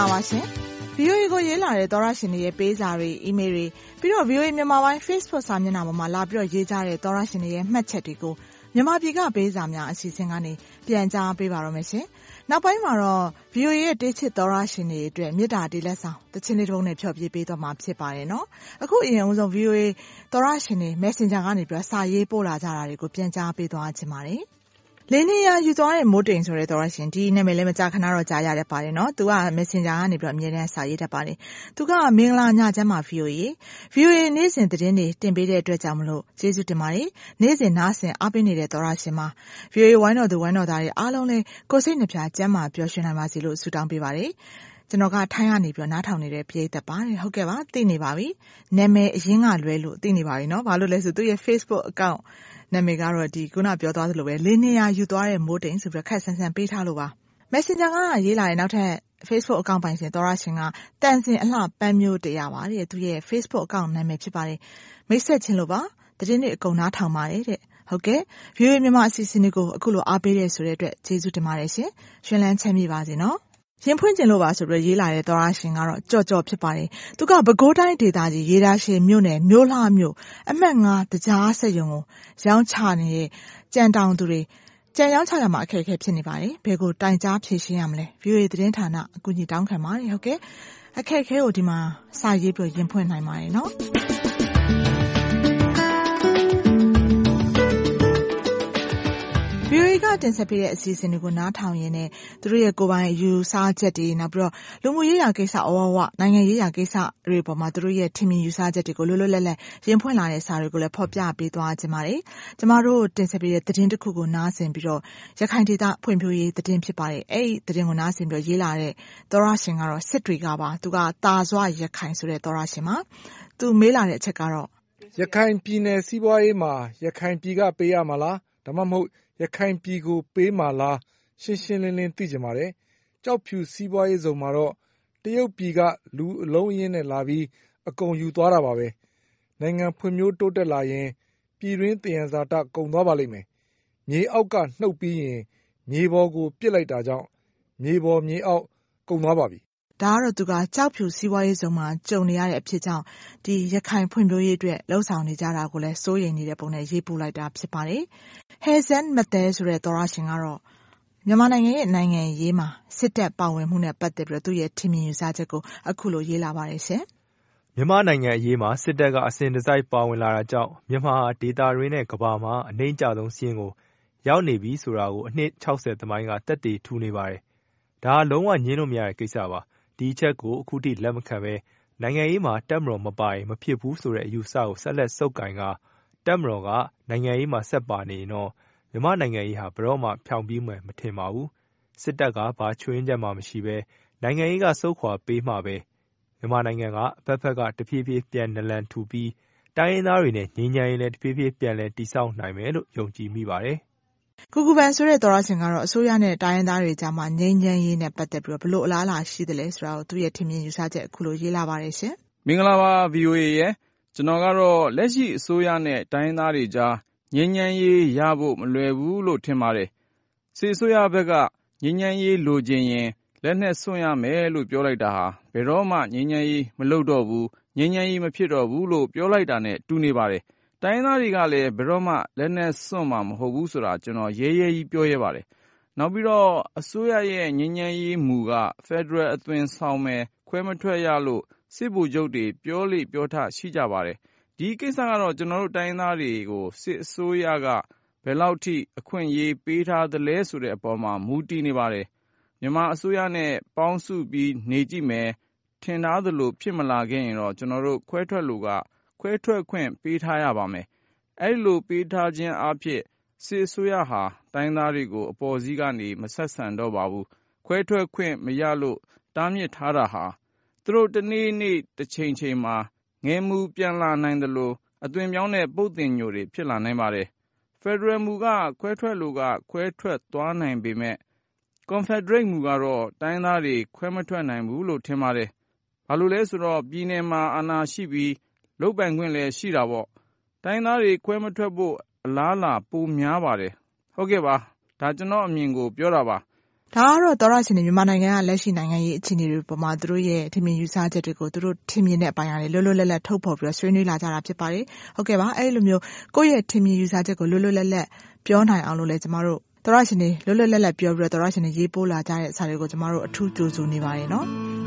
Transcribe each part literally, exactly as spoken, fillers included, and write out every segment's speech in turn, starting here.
လာပါရှင်။ ဗွီအိုအေ ကိုရေးလာတဲ့သောရရှင်တွေရဲ့ပေးစာတွေအီးမေးလ်တွေပြီးတော့ ဗွီအိုအေ မြန်မာပိုင်း Facebook စာမျက်နှာပေါ်မှာလာပြီးတော့ရေးကြတဲ့သောရရှင်တွေရဲ့မှတ်ချက်တွေကိုမြန်မာပြည်ကပေးစာများအစီအစဉ်ကနေပြန်ကြားပေးပါတော့မယ်ရှင်။နောက်ပိုင်းမှာတော့ ဗွီအိုအေ ရဲ့တေးချစ်သောရရှင်တွေအတွက်မေတ္တာတေးလက်ဆောင်တခြင်းလေးတစ်ပုဒ်နဲ့ဖြောပြပေးသွားမှာဖြစ်ပါတယ်နော်။အခုအရင်ဦးဆုံး ဗွီအိုအေ သောရရှင်တွေ Messenger ကနေပြီးတော့စာရေးပို့လာကြတာတွေကိုပြန်ကြားပေးသွားခြင်းပါတယ်။လင်းနေရယူသွားတဲ့မိုးတိမ်ဆိုတဲ့သောရရှင်ဒီနာမည်လည်းမကြာခဏတော့ကြားရတတ်ပါတယ်နော်။သူက Messenger ကနေပြီးတော့အမြဲတမ်းစာရေးတတ်ပါတယ်။သူကမင်္ဂလာညချမ်းပါ ဗွီအိုအေ ဗွီအိုအေနေ့စဉ်သတင်းတွေတင်ပေးတဲ့အတွက်ကြောင့်မလို့ကျေးဇူးတင်ပါတယ်။နေ့စဉ်နားဆင်အားပေးနေတဲ့သောရရှင်မှာ ဗွီအိုအေဝိုင်းတော်သူဝိုင်းတော်သားတွေအားလုံးလည်းကိုယ်စိတ်နှပြကျန်းမာပျော်ရွှင်နိုင်ပါစေလို့ဆုတောင်းပေးပါတယ်။ကျွန်တော်ကထိုင်းကနေပြီးတော့နားထောင်နေတဲ့ပရိသတ်ပါတဲ့ဟုတ်ကဲ့ပါသိနေပါပြီ။နာမည်အရင်းကလွဲလို့သိနေပါပြီနော်။ဘာလို့လဲဆိုသူ့ရဲ့ Facebook accountနာမည်ကတော့ဒီခုနပြောသွားသလိုပဲလေးနေရယူသွားတဲ့မိုးတိမ်ဆိုပြီးခက်ဆန်းဆန်းပေးထားလို့ပါ Messenger ကရေးလာတဲ့နောက်ထပ် Facebook account ပိုင်ရှင်သောရရှင်ကတန်စင်အလှပန်းမျိုးတရားပါတဲ့သူရဲ့ Facebook account နာမည်ဖြစ်ပါတယ်မိတ်ဆက်ချင်းလို့ပါသတင်းတွေအကုန်နားထောင်ပါတယ်တဲ့ဟုတ်ကဲ့ ဗွီအိုအေ မြန်မာအစီအစဉ်တွေကိုအခုလိုအားပေးတဲ့ဆိုတဲ့အတွက်ကျေးဇူးတင်ပါတယ်ရှင်ရှင်လန်းချမ်းမြေပါစေနော်ရင်ဖွင့်ကျင်လို့ပါဆိုပြီးရေးလာတဲ့သောရရှင်ကတော့ကြော့ကြော့ဖြစ်ပါတယ်သူကပဲခူးတိုင်းဒေသကြီးရေဒါရှည်မြို့နယ်မြို့လှမြို့အမှတ်ငါးတကြားဆက်ရုံကိုရောင်းချနေတဲ့ကြံတောင်သူတွေကြံရောင်းချရမှာအခက်အခဲဖြစ်နေပါတယ်ဘယ်ကိုတိုင်ကြားဖြေရှင်းရမလဲ ဗွီအိုအေ သတင်းဌာနအကူအညီတောင်းခံပါတယ်ဟုတ်ကဲ့အခက်အခဲကိုဒီမှာစာရေးပြီးရင်ဖွင့်နိုင်ပါတယ်နော်ဗွီအိုအေကတင်ဆက်ပေးတဲ့အစီအစဉ်တွေကိုနားထောင်ရင်းနဲ့သူတို့ရဲ့ကိုယ်ပိုင်ယူဆချက်တွေနောက်ပြီးတော့လူမှုရေးရာကိစ္စအဝဝနိုင်ငံရေးရာကိစ္စတွေပေါ်မှာသူတို့ရဲ့ထင်မြင်ယူဆချက်တွေကိုလွတ်လွတ်လပ်လပ်ရင်ဖွင့်လာတဲ့စာတွေကိုလည်းဖော်ပြပေးသွားကြပါတယ်။ကျမတို့တင်ဆက်ပေးတဲ့သတင်းတစ်ခုကိုနားဆင်ပြီးတော့ရခိုင်ဒေသဖွံ့ဖြိုးရေးသတင်းဖြစ်ပါတယ်။အဲ့ဒီသတင်းကိုနားဆင်ပြီးတော့ရေးလာတဲ့သောရရှင်ကတော့စစ်တွေကပါသူကတာစွာရခိုင်ဆိုတဲ့သောရရှင်မှာသူမေးလာတဲ့အချက်ကတော့ရခိုင်ပြည်နယ်စီးပွားရေးမှာရခိုင်ပြည်ကပေးရမှာလားဒါမှမဟုတ်ရခိုင်ပြည်ကိုပေးမှာလားရှင်းရှင်းလင်းလင်းသိကြပါတယ်။ကြောက်ဖြူစီးပွားရေးစုံမှာတော့တရုတ်ပြည်ကလူအလုံးအရင်းနဲ့လာပြီးအကုန်ယူသွားတာပါပဲ။နိုင်ငံဖွံ့ဖြိုးတိုးတက်လာရင်ပြည်တွင်းသယံဇာတကုန်သွားပါလိမ့်မယ်။မြေအောက်ကနှုတ်ပြီးရင်မြေပေါ်ကိုပစ်လိုက်တာကြောင့်မြေပေါ်မြေအောက်ကုန်သွားပါပြီ။ဒါကတော့သူကကြောက်ဖြူစီးပွားရေးစုံမှာကြုံနေရတဲ့အဖြစ်ကြောင့်ဒီရခိုင်ဖွံ့ဖြိုးရေးအတွက်လှုံ့ဆော်နေကြတာကိုလည်းစိုးရိမ်နေတဲ့ပုံနဲ့ရေးပို့လိုက်တာဖြစ်ပါတယ်။ Hazen မတဲဆိုတဲ့သောရရှင်ကတော့မြန်မာနိုင်ငံရဲ့နိုင်ငံရေးမှာစစ်တပ်ပါဝင်မှုနဲ့ပတ်သက်ပြီးတော့သူ့ရဲ့ထင်မြင်ယူဆချက်ကိုအခုလိုရေးလာပါတယ်ရှင်။မြန်မာနိုင်ငံအရေးမှာစစ်တပ်ကအစဉ်တစိုက်ပါဝင်လာတာကြောင့်မြန်မာဒေသတွင်းနဲ့ကမ္ဘာမှာအနှိမ့်ကျဆုံးစီးရင်ကိုရောက်နေပြီဆိုတာကိုအနှစ်၆၀သမိုင်းကတက်တည်ထူနေပါတယ်။ဒါလုံးဝညင်းလို့မရတဲ့ကိစ္စပါ။ဒီအချက်ကိုအခုထိလက်မခံပဲနိုင်ငံရေးမှာတက်မတော်မပါရင်မဖြစ်ဘူးဆိုတဲ့အယူဆကိုဆက်လက်စုပ်ကိုင်ကတက်မတော်ကနိုင်ငံရေးမှာဆက်ပါနေရင်တော့မြန်မာနိုင်ငံရေးဟာဘယ်တော့မှဖြောင်ပြီးမှမထင်ပါဘူး။စစ်တပ်ကဘာချွင်းချက်မှမရှိပဲနိုင်ငံရေးကစုပ်ခွာပေးမှပဲမြန်မာနိုင်ငံကအဖက်ဖက်ကတဖြည်းဖြည်းပြန်နလန်ထူပြီးတိုင်းရင်းသားတွေနဲ့ငြိမ်းချမ်းရေးလည်းတဖြည်းဖြည်းပြန်လည်တည်ဆောက်နိုင်မယ်လို့ယုံကြည်မိပါတယ်။ကူကူပန်ဆိုတဲ့သောရရှင်ကတော့အစိုးရနဲ့တိုင်းရင်းသားတွေကြားမှာငြိမ်းချမ်းရေးနဲ့ပတ်သက်ပြီးတော့ဘလို့အလားအလာရှိတယ်လဲဆိုတာကိုသူ့ရဲ့ထင်မြင်ယူဆချက်အခုလိုရေးလာပါတယ်ရှင်။မင်္ဂလာပါ ဗွီအိုအေ ရဲ့ကျွန်တော်ကတော့လက်ရှိအစိုးရနဲ့တိုင်းရင်းသားတွေကြားငြိမ်းချမ်းရေးရဖို့မလွယ်ဘူးလို့ထင်ပါတယ်။စစ်အစိုးရဘက်ကငြိမ်းချမ်းရေးလိုချင်ရင်လက်နက်စွန့်ရမယ်လို့ပြောလိုက်တာဟာဘယ်တော့မှငြိမ်းချမ်းရေးမလုပ်တော့ဘူးငြိမ်းချမ်းရေးမဖြစ်တော့ဘူးလို့ပြောလိုက်တာနဲ့တူနေပါတယ်။တိုင်းရင်းသားတွေကလည်းဘယ်တော့မှလက်နက်စွန့်မှာမဟုတ်ဘူးဆိုတာကျွန်တော်ရဲရဲကြီးပြောရဲပါတယ်။နောက်ပြီးတော့အစိုးရရဲ့ငြိမ်းချမ်းရေးမူကဖက်ဒရယ်အသွင်ဆောင်မယ်ခွဲမထွက်ရလို့စစ်ဗိုလ်ချုပ်တွေပြောလေပြောထရှိကြပါတယ်။ဒီကိစ္စကတော့ကျွန်တော်တို့တိုင်းသားတွေကိုစစ်အစိုးရကဘယ်လောက်ထိအခွင့်အရေးပေးထားသလဲဆိုတဲ့အပေါ်မှာမူတည်နေပါတယ်။မြန်မာအစိုးရနဲ့ပေါင်းစုပြီးနေကြည့်မယ်ထင်ထားသလိုဖြစ်မလာခဲ့ရင်တော့ကျွန်တော်တို့ခွဲထွက်လို့ကခွဲထွက်ခွင့်ပေးထားရပါမယ်။အဲဒီလိုပေးထားခြင်းအဖြစ်စစ်အစိုးရဟာတိုင်းသားတွေကိုအပေါ်စီးကနေမဆက်ဆံတော့ပါဘူး။ခွဲထွက်ခွင့်မရလို့တားမြစ်ထားတာဟာသူတို့တနေ့နေ့တစ်ချိန်ချိန်မှာငယ်မူပြန်လာနိုင်တယ်လို့အသွင်ပြောင်းတဲ့ပုတ်တင်ညိုတွေဖြစ်လာနိုင်ပါတယ်။ဖက်ဒရယ်မူကခွဲထွက်လို့ကခွဲထွက်သွားနိုင်ပေမဲ့ကွန်ဖက်ဒရိတ်မူကတော့တိုင်းသားတွေခွဲမထွက်နိုင်ဘူးလို့ထင်ပါတယ်။ဘာလို့လဲဆိုတော့ပြည်နယ်မှာအာဏာရှိပြီးလုပ်ပိုင်ခွင့်လည်းရှိတာပေါ့။တိုင်းသားတွေခွဲမထွက်ဖို့အလားအလာပိုများပါတယ်။ဟုတ်ကဲ့ပါဒါကျွန်တော်အမြင်ကိုပြောတာပါဒါကတော့သောရရှင်တွေမြန်မာနိုင်ငံကလက်ရှိနိုင်ငံရေးအခြေအနေတွေပေါ်မှာသူတို့ရဲ့ထင်မြင်ယူဆချက်တွေကိုသူတို့ထင်မြင်တဲ့အပိုင်းအရလွတ်လွတ်လပ်လပ်ထုတ်ဖော်ပြီးတော့ဆွေးနွေးလာကြတာဖြစ်ပါတယ်ဟုတ်ကဲ့ပါအဲ့လိုမျိုးကိုယ့်ရဲ့ထင်မြင်ယူဆချက်ကိုလွတ်လွတ်လပ်လပ်ပြောနိုင်အောင်လို့လည်းကျမတို့သောရရှင်တွေလွတ်လွတ်လပ်လပ်ပြောပြီးတော့သောရရှင်တွေရေးပို့လာကြတဲ့စာတွေကိုကျမတို့အထူးကြိုဆိုနေပါတယ်နော်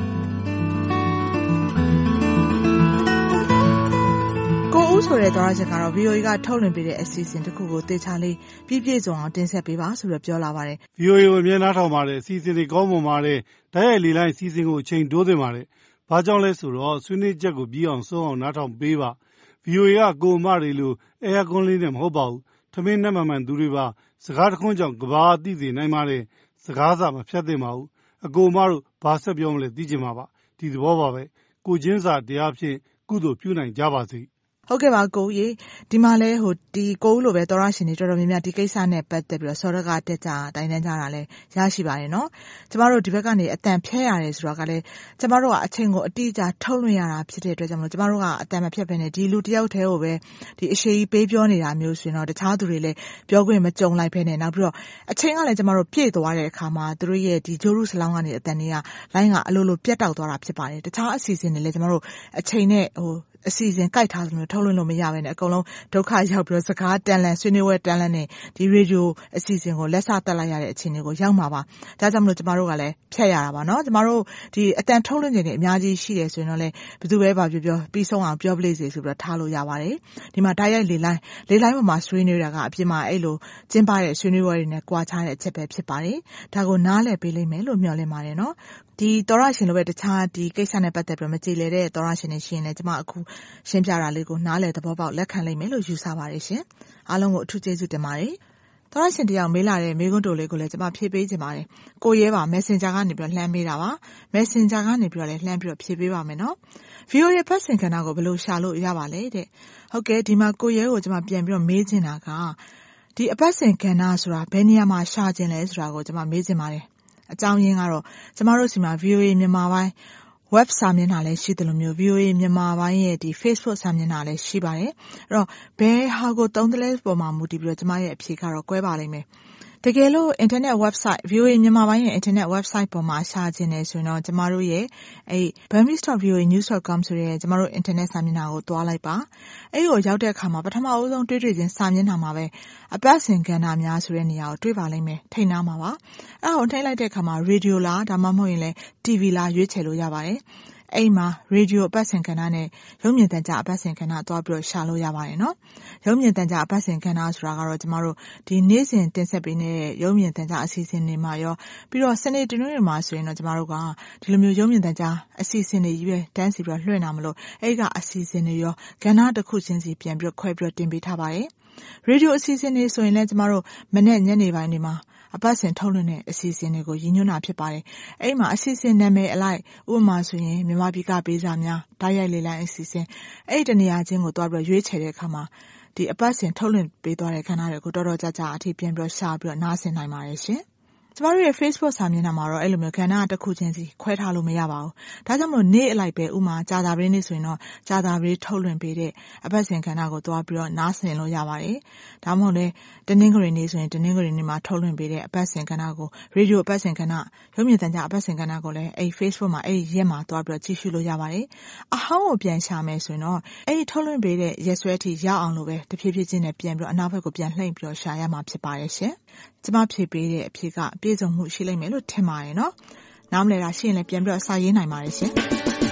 ကိုဦးဆိုတဲ့သောရရှင်ကတော့ ဗီအိုအေ ကထုတ်လွှင့်ပေးတဲ့အစီအစဉ်တစ်ခုကိုတေချာလေးပြည့်ပြည့်စုံအောင်တင်ဆက်ပေးပါဆိုပြီးပြောလာပါတယ်ဗီအိုအေ ကိုအမြဲနားထောင်ပါတယ်အစီအစဉ်တွေကောင်းမွန်ပါတယ်တိုက်ရိုက်လေလိုင်းအစီအစဉ်ကိုအချိန်တိုးသင့်ပါတယ်ဘာကြောင့်လဲဆိုတော့ဆွေးနွေးချက်ကိုပြီးအောင်ဆုံးအောင်နားထောင်ပေးပါ ဗီအိုအေ ကကိုအမတွေလိုအဲယာကွန်လေးနဲ့မဟုတ်ပါဘူးထမင်းနဲ့မှန်မှန်သူတွေပါစကားတစ်ခွန်းကြောင့်ကဘာသိစေနိုင်ပါတယ်စကားစာမဖြတ်သင့်ပါဘူးအကိုအမတို့ဘာဆက်ပြောမလဲသိချင်ပါပါဒီသဘောပါပဲကိုချင်းစာတရားဖြင့်ကုသိုလ်ပြုနိုင်ကြပါစေဟုတ်ကဲ့ပါကိုကြီးဒီမှာလဲဟိုဒီကိုဦးလိုပဲသောရရှင်တွေတော်တော်များများဒီကိစ္စနဲ့ပတ်သက်ပြီးတော့စောရကတက်ကြတိုင်းတန်းကြတာလဲရရှိပါတယ်နော်ကျမတို့ဒီဘက်ကနေအတန်ဖြဲရတယ်ဆိုတော့ကလဲကျမတို့ကအချိန်ကိုအတိအကျထုတ်လွှင့်ရတာဖြစ်တဲ့အတွက်ကြောင့်မလို့ကျမတို့ကအတန်မဖြတ်ဘဲနဲ့ဒီလူတယောက်တည်းကိုပဲဒီအရှိကြီးပေးပြောနေတာမျိုးဆိုရင်တော့တခြားသူတွေလည်းပြောခွင့်မကြုံလိုက်ဘဲနဲ့နောက်ပြီးတော့အချိန်ကလည်းကျမတို့ပြည့်သွားတဲ့အခါမှာသူတို့ရဲ့ဒီဂျိုရုစလောင်းကနေအတန်တွေကလိုင်းကအလိုလိုပြတ်တောက်သွားတာဖြစ်ပါတယ်တခြားအစီအစဉ်တွေလည်းကျမတို့အချိန်နဲ့ဟိုအစီအစဉ်ကြိုက်ထားသလိုထုတ်လွှင့်လို့မရဘဲနဲ့အကုန်လုံးဒုက္ခရောက်ပြီးတော့စကားတန်လန်ဆွေးနွေးပွဲတန်လန်နဲ့ဒီရေဒီယိုအစီအစဉ်ကိုလက်ဆတက်လိုက်ရတဲ့အခြေအနေကိုရောက်မှာပါဒါကြောင့်မလို့ကျမတို့ကလည်းဖြတ်ရတာပါเนาะကျမတို့ဒီအတန်ထုတ်လွှင့်ခြင်းတွေအများကြီးရှိတယ်ဆိုရင်တော့လည်းဘယ်သူပဲပါပြောပြောပြီးဆုံးအောင်ပြောပလေးစေဆိုပြီးတော့ထားလို့ရပါတယ်ဒီမှာတိုက်ရိုက်လေလိုင်းလေလိုင်းပေါ်မှာဆွေးနွေးတာကအပြင်မှာအဲ့လိုကျင်းပတဲ့ဆွေးနွေးပွဲတွေနဲ့ကြွားချတဲ့အချက်ပဲဖြစ်ပါတယ်ဒါကိုနားလည်ပေးလိမ့်မယ်လို့မျှော်လင့်ပါတယ်เนาะဒီသောရရှင်လိုပဲတခြားဒီကိစ္စနဲ့ပတ်သက်ပြီးမကြည်လေတဲ့သောရရှင်တွေရှင်လည်းကျမအခုရှင်းပြတာလေးကိုနားလည်သဘောပေါက်လက်ခံလိမ့်မယ်လို့ယူဆပါတယ်ရှင်အားလုံးကိုအထူးကျေးဇူးတင်ပါတယ်သောရရှင်တယောက်မေးလာတဲ့မေးခွန်းတိုလေးကိုလည်းကျမဖြေပေးခြင်းပါတယ်ကိုရဲပါ Messenger ကနေပြီးတော့လှမ်းပေးတာပါ Messenger ကနေပြီးတော့လည်းလှမ်းပြီးတော့ဖြေပေးပါမယ်နော် ဗီအိုအေ ပတ်စင်ခန္ဓာကိုဘယ်လိုရှာလို့ရပါလဲတဲ့ဟုတ်ကဲ့ဒီမှာကိုရဲကိုကျမပြန်ပြီးတော့မေးချင်တာကဒီအပတ်စင်ခန္ဓာဆိုတာဘယ်နေရာမှာရှာခြင်းလဲဆိုတာကိုကျမမေးချင်ပါတယ်အကြောင်းရင်းကတော့ကျမတို့စီမှာ ဗီအိုအေ မြန်မာပိုင်း web စာမျက်နှာလည်းရှိတယ်လို့မျိုး ဗီအိုအေ မြန်မာပိုင်းရဲ့ဒီ Facebook စာမျက်နှာလည်းရှိပါတယ်အဲ့တော့ဘယ်ဟာကိုသုံးတယ်လဲပေါ်မှာမူတည်ပြီးတော့ကျမရဲ့အဖြေကတော့ကွဲပါလိမ့်မယ်တကယ်လို့ internet website ဗီအိုအေ မြန်မာပိုင်းရဲ့ internet website ပေါ်မှာရှာခြင်းနေဆိုရင်တော့ကျမတို့ရဲ့အဲ့ burmese dot v o a news dot com ဆိုတဲ့ကျမတို့ internet စာမျက်နှာကိုတွားလိုက်ပါအဲ့ဒီကိုရောက်တဲ့အခါမှာပထမအဦးဆုံးတွေ့တွေ့ချင်းစာမျက်နှာမှာပဲအပတ်စဉ်ကဏ္ဍများဆိုတဲ့နေရာကိုတွေ့ပါလိမ့်မယ်ထိတ်နာမှာပါအဲ့ဒါကိုထိတ်လိုက်တဲ့အခါမှာ radio လားဒါမှမဟုတ်ရင်လည်း တီဗီ လားရွေးချယ်လို့ရပါတယ်အဲ့မှာ radio အပတ်စဉ်ကဏ္ဍနဲ့ရုပ်မြင်သံကြားအပတ်စဉ်ကဏ္ဍတွားပြီးတော့ရှာလို့ရပါတယ်နော်ရုပ်မြင်သံကြားအပတ်စဉ်ကဏ္ဍဆိုတာကတော့ကျမတို့ဒီနေ့စဉ်တင်ဆက်ပေးနေတဲ့ရုပ်မြင်သံကြားအစီအစဉ်တွေမှာရောပြီးတော့စနေတနင်္ဂနွေမှာဆိုရင်တော့ကျမတို့ကဒီလိုမျိုးရုပ်မြင်သံကြားအစီအစဉ်တွေကြီးပဲတန်းစီပြီးတော့လွှင့်တာမလို့အဲ့ကအစီအစဉ်တွေရောကဏ္ဍတစ်ခုချင်းစီပြန်ပြီးတော့ခွဲပြီးတော့တင်ပေးထားပါတယ်ရေဒီယိုအစီအစဉ်တွေဆိုရင်လည်းကျမတို့မနေ့ညနေပိုင်းတွေမှာအပတ်စဉ်ထုတ်လွှင့်တဲ့အစီအစဉ်တွေကိုရည်ညွှန်းတာဖြစ်ပါတယ်။အဲ့မှာအစီအစဉ်နာမည်အလိုက်ဥပမာဆိုရင်မြန်မာပြည်ကပေးစာများဓာတ်ရိုက်လေလိုင်းအစီအစဉ်အဲ့ဒီတနေရာချင်းကိုတွားပြီးရွေးချယ်တဲ့အခါမှာဒီအပတ်စဉ်ထုတ်လွှင့်ပေးသွားတဲ့ခဏတွေကိုတော်တော်ကြာကြာအထိပြန်ပြီးရှာပြီးတော့နားဆင်နိုင်ပါတယ်ရှင်။ကျမတို့ရဲ့ Facebook စာမျက်နှာမှာတော့အဲ့လိုမျိုးကဏ္ဍတစ်ခုချင်းစီခွဲထားလို့မရပါဘူး။ဒါကြောင့်မို့နေ့အလိုက်ပဲဥမာကြာတာပရင်းနေ့ဆိုရင်တော့ကြာတာပရင်းထုတ်လွှင့်ပေးတဲ့အပတ်စဉ်ကဏ္ဍကိုတွားပြီးတော့နားဆင်လို့ရပါတယ်။ဒါမှမဟုတ်လေတနင်္ဂနွေနေ့ဆိုရင်တနင်္ဂနွေနေ့မှာထုတ်လွှင့်ပေးတဲ့အပတ်စဉ်ကဏ္ဍကိုရေဒီယိုအပတ်စဉ်ကဏ္ဍရုပ်မြင်သံကြားအပတ်စဉ်ကဏ္ဍကိုလည်းအဲ့ Facebook မှာအဲ့ရက်မှာတွားပြီးတော့ကြည့်ရှုလို့ရပါတယ်။အဟောင်းကိုပြန်ရှာမယ်ဆိုရင်တော့အဲ့ထုတ်လွှင့်ပေးတဲ့ရက်စွဲအထိရောက်အောင်လို့ပဲတဖြည်းဖြည်းချင်းနဲ့ပြန်ပြီးတော့အနောက်ဘက်ကိုပြန်လှည့်ပြီးတော့ရှာရမှာဖြစ်ပါတယ်ရှင်။ကျမဖြေပေးတဲ့အဖြေကပြည့်စုံမှုရှိလိမ့်မယ်လို့ထင်ပါတယ်နော်။နားမလည်တာရှိရင်လည်းပြန်ပြီးတော့စာရေးနိုင်ပါတယ်ရှင်။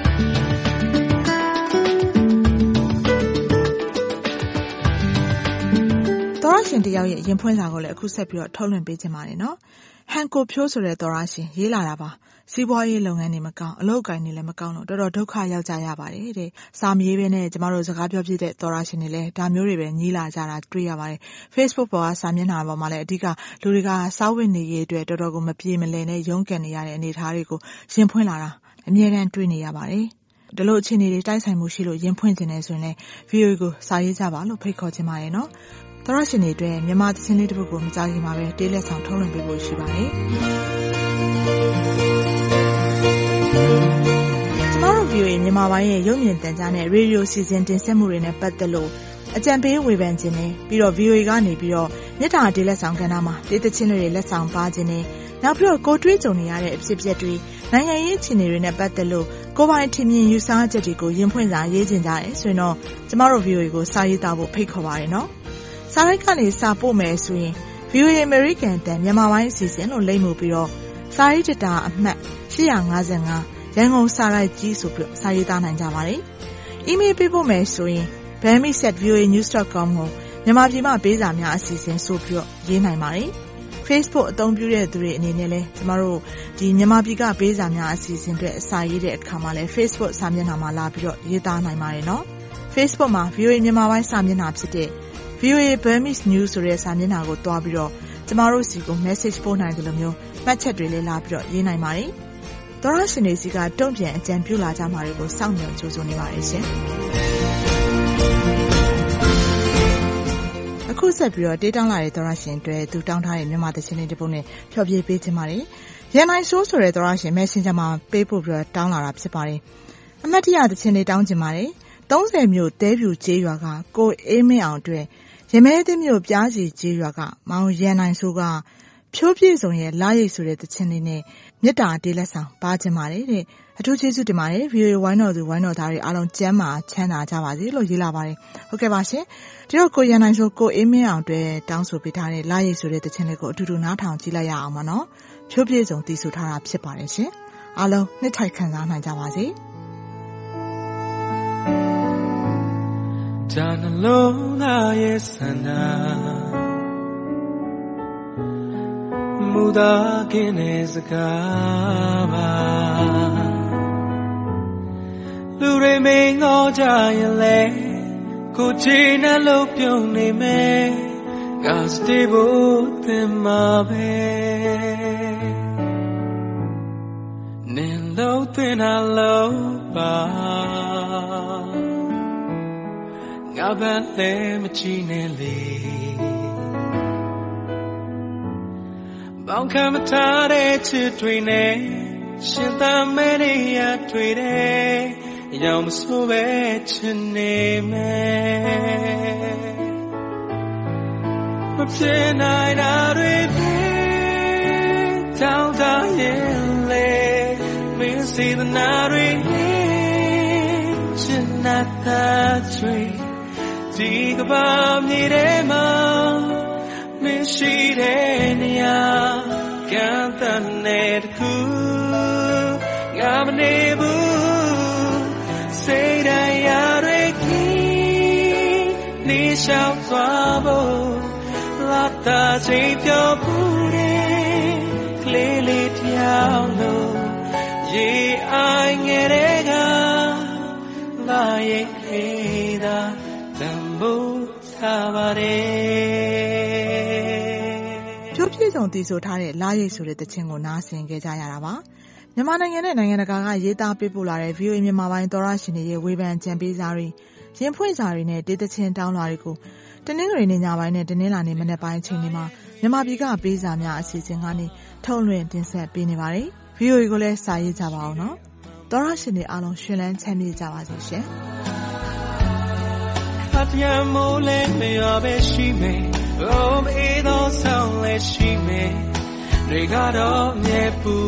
သောရရှင်တယောက်ရဲ့ရင်ဖွင့်စာကိုလည်းအခုဆက်ပြီးတော့ထုတ်လွှင့်ပေးချင်ပါတယ်နော်။ဟန်ကိုဖြိုးဆိုတဲ့သောရရှင်ရေးလာတာပါ။စီးပွားရေးလုပ်ငန်းတွေမကောင်းအလုပ်ကိုင်တွေလည်းမကောင်းလို့တော်တော်ဒုက္ခရောက်ကြရပါတယ်တဲ့။စာမရေးဘဲနဲ့ကျမတို့စကားပြောပြတဲ့သောရရှင်တွေလည်းဒါမျိုးတွေပဲညီးလာကြတာတွေ့ရပါတယ်။ Facebook ပေါ်ကစာမျက်နှာပေါ်မှာလည်းအဓိကလူတွေကစာဝတ်နေရေးအတွက်တော်တော်ကိုမပြေမလည်နဲ့ရုန်းကန်နေရတဲ့အနေအထားတွေကိုရင်ဖွင့်လာတာအမြဲတမ်းတွေ့နေရပါတယ်။ဒီလိုအခြေအနေတွေတိုက်ဆိုင်မှုရှိလို့ရင်ဖွင့်နေတယ်ဆိုရင်လည်း ဗီအိုအေ ကိုစာရေးကြပါလို့ဖိတ်ခေါ်ချင်ပါတယ်နော်။သောရရှင်တွေအတွက်မြန်မာသချင်းလေးတစ်ပုဒ်ကိုမကြခင်မှာပဲတေးလက်ဆောင်ထုတ်လွှင့်ပေးဖို့ရှိပါတယ်။ကျမတို့ ဗီအိုအေ မြန်မာပိုင်းရဲ့ရုပ်မြင်သံကြားနဲ့ရေဒီယိုစီစဉ်တင်ဆက်မှုတွေနဲ့ပတ်သက်လို့အကြံပေးဝေဖန်ခြင်းနဲ့ပြီးတော့ ဗီအိုအေ ကနေပြီးတော့မြစ်တာဒေးလက်ဆောင်ကဏ္ဍမှာဒေသချင်းတွေလက်ဆောင်ပါခြင်းနဲ့နောက်ပြီးတော့ကိုတွေးကြုံနေရတဲ့အဖြစ်အပျက်တွေနိုင်ငံရေးအခြေအနေတွေနဲ့ပတ်သက်လို့ကိုပိုင်ထင်မြင်ယူဆချက်တွေကိုရင်ဖွင့်စာရေးခြင်းကြတယ်ဆိုရင်တော့ကျမတို့ ဗီအိုအေ ကိုစာရေးသားဖို့ဖိတ်ခေါ်ပါရနော်။စာရိုက်ကနေစာပို့မယ်ဆိုရင် ဗီအိုအေ American တန်မြန်မာပိုင်းအစီအစဉ်လို့လိမ့်မှုပြီးတော့စာရေးတာအမှတ်ရှစ်၅၅ရန်ကုန်စာရိုက်ကြီးဆိုပြီးစာရေးသားနိုင်ကြပါတယ်။ email ပေးဖို့မယ်ဆိုရင် burmese at v o a news dot com ကိုမြန်မာပြည်မှာပေးစာများအစီအစဉ်ဆိုပြီးရေးနိုင်ပါတယ်။ Facebook အသုံးပြုတဲ့သူတွေအနေနဲ့လည်းကျမတို့ဒီမြန်မာပြည်ကပေးစာများအစီအစဉ်တွေအစာရေးတဲ့အခါမှာလည်း Facebook စာမျက်နှာမှာလာပြီးတော့ရေးသားနိုင်ပါတယ်နော်။ Facebook မှာ ဗီအိုအေ မြန်မာပိုင်းစာမျက်နှာဖြစ်တဲ့ ဗီအိုအေ Burmese News ဆိုတဲ့စာမျက်နှာကိုတွားပြီးတော့ကျမတို့စီကို message ပို့နိုင်တယ်လို့မျိုးမှတ်ချက်တွေလည်းလာပြီးတော့ရေးနိုင်ပါတယ်။သောရရှင်တွေစီကတုံ့ပြန်အကြံပြုလာကြမှာတွေကိုစောင့်မျှော်ကြိုးစားနေပါတယ်ရှင်။အခုဆက်ပြီးတော့တေးတောင်းလာတဲ့သောရရှင်တွေသူတောင်းထားတဲ့မြန်မာသချင်းလေးတစ်ပုဒ်နဲ့ဖျော်ဖြေပေးခြင်းပါတယ်။ရန်နိုင်ဆိုးဆိုတဲ့သောရရှင် Messenger မှာပေးပို့ပြီးတော့တောင်းလာတာဖြစ်ပါတယ်။အမတ်တရသချင်းလေးတောင်းခြင်းပါတယ်။သုံးဆယ်မြို့တဲပြူကျေးရွာကကိုအေးမင်းအောင်အတွက်ရမဲသိမြို့ပြားစီကျေးရွာကမောင်ရန်နိုင်ဆိုးကဖြိုးပြည့်စုံရဲ့လာရိတ်ဆိုတဲ့သချင်းလေးနဲ့မြစ်တာဒေးလက်ဆောင်ပါခြင်းပါတယ်တဲ့အထူးကျေးဇူးတင်ပါတယ် ဗီအိုအေ ဝိုင်းတော်သူဝိုင်းတော်သားတွေအားလုံးကျမ်းမာချမ်းသာကြပါစေလို့ရေးလာပါတယ်ဟုတ်ကဲ့ပါရှင်ဒီတော့ကိုရန်နိုင်ဆိုကိုအေးမင်းအောင်အတွက်တောင်းဆိုပေးထားတဲ့လာရိတ်ဆိုတဲ့သချင်းလေးကိုအတူတူနားထောင်ကြည့်လိုက်ရအောင်ပါနော်ဖြိုးပြည့်စုံတည်ဆိုထားတာဖြစ်ပါတယ်ရှင်အားလုံးနှစ်ထိုက်ခံစားနိုင်ကြပါစေဒါနှလုံးသားရဲ့ဆန္ဒမူတာကင်းတဲ့စကားပါလူတွေမင်းငေါ်ကြရင်လေကိုချီနဲ့လို့ပြုံးနေမယ်ကစတေးဖို့သင်မှာပဲနင်လို့သင်တာလို့ပါငါပဲလည်းမချီနဲ့လေဘောင်ခံမထားတဲ့ချစ်တွေနဲ့ရှင်သာမဲနေရတွေ့တယ်ရောင်မဆိုးပဲချစ်နေမယ်မဖြစ်နိုင်တာတွေပဲတောင်းတရင်လေမင်းစီtheနာတွေချစ်နာတာတွေဒီကဘာမြေထဲမှာမရှိတဲ့နေရာကမ်းတန်တဲ့တခုငါမနေဘူးစိတ်တရားတွေကြီးနေရှောင်သွားဖို့လာတာချိန်ပြောဘူးတဲ့ကလေးလေးတယောက်လို့ရေအိုင်ငယ်တဲ့ကလာရဲ့ခေတာတံမိုးထားပါတယ်ဖြိုးပြည့်စုံတည်ဆိုထားတဲ့လာရိတ်ဆိုတဲ့သချင်းကိုနားဆင်ခဲ့ကြရတာပါမြန်မာနိုင်ငံနဲ့နိုင်ငံတကာကရေးသားပေးပို့လာတဲ့ ဗီအိုအေ မြန်မာပိုင်းသောရရှင်တွေရဲ့ဝေဖန်ကြံပေးစာတွေရင်ဖွင့်စာတွေနဲ့ဒေသချင်းတောင်းလာတွေကိုတနင်္ဂနွေနေ့ညပိုင်းနဲ့တနင်္လာနေ့မနက်ပိုင်းအချိန်တွေမှာမြန်မာပြည်ကပေးစာများအစီအစဉ်ကနေထုတ်လွှင့်တင်ဆက်ပေးနေပါတယ် ဗီအိုအေ ကိုလည်းစာရေးကြပါအောင်နော်သောရရှင်တွေအားလုံးရှင်လန်းချမ်းမြေ့ကြပါစေရှင်ဖတ်ရမိုးလဲမရပဲရှိမယ်အိုးမေးသောဆောင်လဲရှိမယ်တွေကတော့မြဲပူ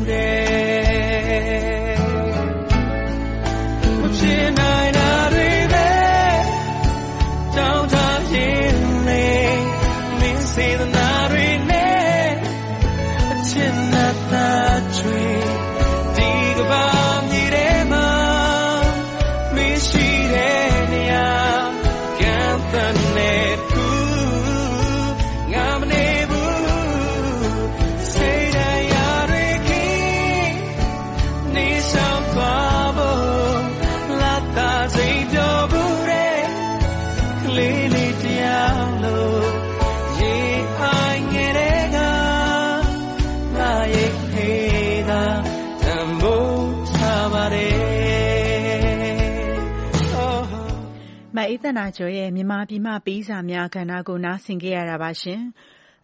တယ်မဖြစ်နိုင်တာတွေပဲတောင်းတရင်လေမင်းစေတနာတွေနဲ့အချစ်နဲ့တာချွေဒီကဘာမြေထဲမှာမရှိတဲ့နေရာကမ်းတန်တဲ့ခုငါမနေမအေးသနာကျော်ရဲ့မြန်မာပြည်မှပေးစာများကဏ္ဍကိုနားဆင်ကြရတာပါရှင်။